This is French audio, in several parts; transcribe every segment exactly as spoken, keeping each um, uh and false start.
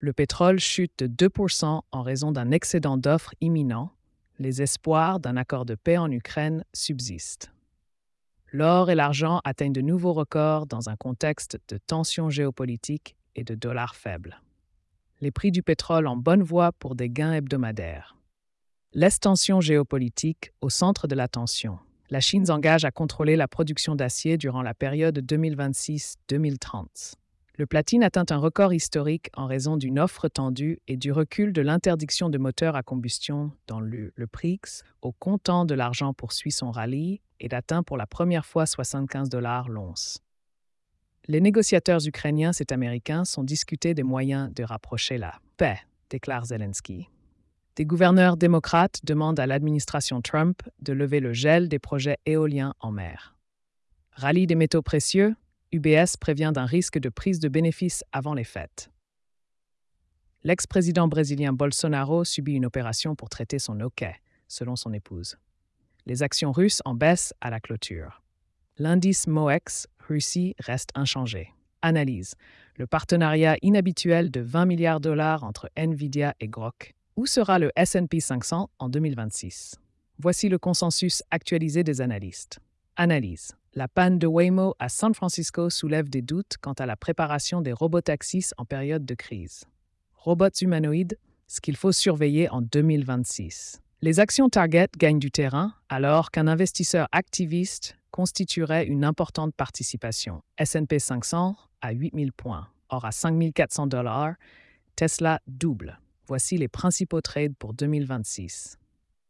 Le pétrole chute de deux pour cent en raison d'un excédent d'offres imminent. Les espoirs d'un accord de paix en Ukraine subsistent. L'or et l'argent atteignent de nouveaux records dans un contexte de tensions géopolitiques et de dollars faibles. Les prix du pétrole en bonne voie pour des gains hebdomadaires. L'extension géopolitique au centre de l'attention. La Chine s'engage à contrôler la production d'acier durant la période deux mille vingt-six à deux mille trente. Le platine atteint un record historique en raison d'une offre tendue et du recul de l'interdiction de moteurs à combustion dans le, le P R I X. Au comptant de l'argent poursuit son rallye et atteint pour la première fois soixante-quinze dollars l'once. Les négociateurs ukrainiens et américains sont discutés des moyens de rapprocher la paix, déclare Zelensky. Des gouverneurs démocrates demandent à l'administration Trump de lever le gel des projets éoliens en mer. Rallye des métaux précieux, U B S prévient d'un risque de prise de bénéfices avant les fêtes. L'ex-président brésilien Bolsonaro subit une opération pour traiter son hoquet, selon son épouse. Les actions russes en baisse à la clôture. L'indice MOEX Russie reste inchangé. Analyse. Le partenariat inhabituel de vingt milliards de dollars entre Nvidia et Grok. Où sera le S and P cinq cents en deux mille vingt-six? Voici le consensus actualisé des analystes. Analyse. La panne de Waymo à San Francisco soulève des doutes quant à la préparation des robotaxis en période de crise. Robots humanoïdes, ce qu'il faut surveiller en deux mille vingt-six. Les actions Target gagnent du terrain alors qu'un investisseur activiste constituerait une importante participation. S and P cinq cents à huit mille points. Or, à cinq mille quatre cents dollars, Tesla double. Voici les principaux trades pour deux mille vingt-six.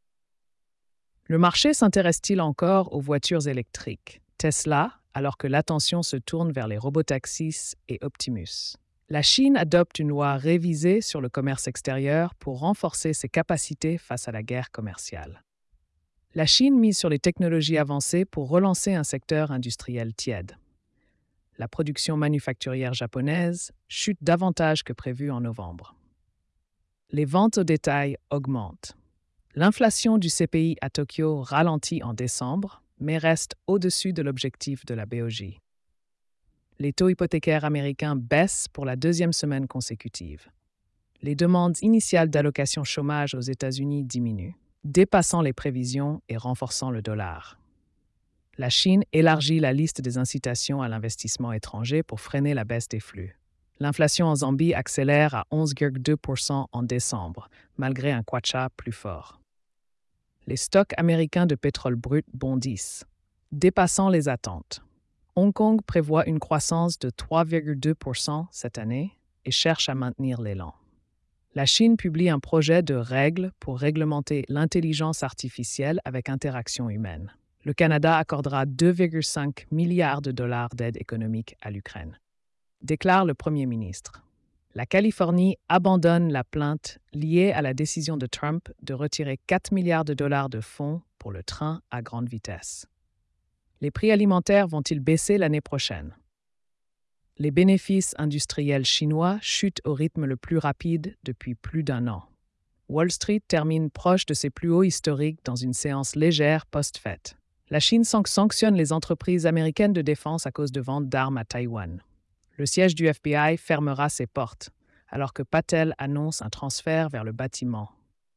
Le marché s'intéresse-t-il encore aux voitures électriques? Tesla, alors que l'attention se tourne vers les robotaxis et Optimus. La Chine adopte une loi révisée sur le commerce extérieur pour renforcer ses capacités face à la guerre commerciale. La Chine mise sur les technologies avancées pour relancer un secteur industriel tiède. La production manufacturière japonaise chute davantage que prévu en novembre. Les ventes au détail augmentent. L'inflation du C P I à Tokyo ralentit en décembre, mais reste au-dessus de l'objectif de la B O J. Les taux hypothécaires américains baissent pour la deuxième semaine consécutive. Les demandes initiales d'allocation chômage aux États-Unis diminuent, dépassant les prévisions et renforçant le dollar. La Chine élargit la liste des incitations à l'investissement étranger pour freiner la baisse des flux. L'inflation en Zambie accélère à onze virgule deux pour cent en décembre, malgré un kwacha plus fort. Les stocks américains de pétrole brut bondissent, dépassant les attentes. Hong Kong prévoit une croissance de trois virgule deux pour cent cette année et cherche à maintenir l'élan. La Chine publie un projet de règles pour réglementer l'intelligence artificielle avec interaction humaine. Le Canada accordera deux virgule cinq milliards de dollars d'aide économique à l'Ukraine, déclare le Premier ministre. La Californie abandonne la plainte liée à la décision de Trump de retirer quatre milliards de dollars de fonds pour le train à grande vitesse. Les prix alimentaires vont-ils baisser l'année prochaine? Les bénéfices industriels chinois chutent au rythme le plus rapide depuis plus d'un an. Wall Street termine proche de ses plus hauts historiques dans une séance légère post-fête. La Chine sanctionne les entreprises américaines de défense à cause de ventes d'armes à Taïwan. Le siège du F B I fermera ses portes, alors que Patel annonce un transfert vers le bâtiment.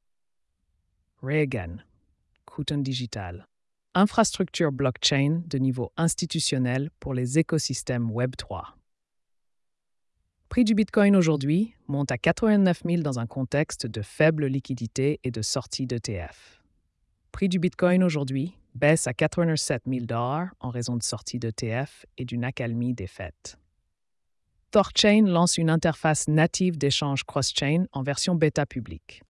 Reagan, Quten Digital. Infrastructure blockchain de niveau institutionnel pour les écosystèmes Web trois. Prix du Bitcoin aujourd'hui monte à quatre-vingt-neuf mille dans un contexte de faible liquidité et de sortie d'E T F. Prix du Bitcoin aujourd'hui baisse à quatre-vingt-sept mille dollars en raison de sortie d'E T F et d'une accalmie des fêtes. Thorchain lance une interface native d'échange cross-chain en version bêta publique.